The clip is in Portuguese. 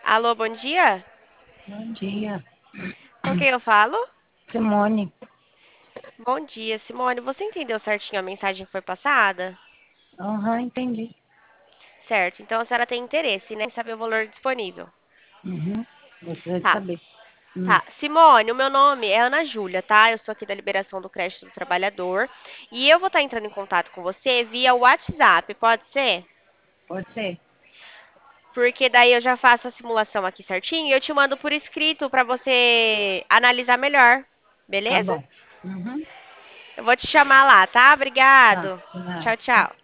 Alô, bom dia? Bom dia, Com quem eu falo? Simone. Bom dia, Simone. Você entendeu certinho a mensagem que foi passada? Aham, entendi. Certo. Então a senhora tem interesse, né, em saber o valor disponível. Uhum. Gostaria de Tá, saber. Hum, tá. Simone, o meu nome é Ana Júlia, tá? Eu sou aqui da Liberação do Crédito do Trabalhador. E eu vou estar entrando em contato com você via WhatsApp, pode ser? pode ser? Porque daí eu já faço a simulação aqui certinho e eu te mando por escrito para você analisar melhor. Tá Beleza? bom. Uhum. Eu vou te chamar lá, tá? Tá, Obrigado. de nada. Tchau, tchau.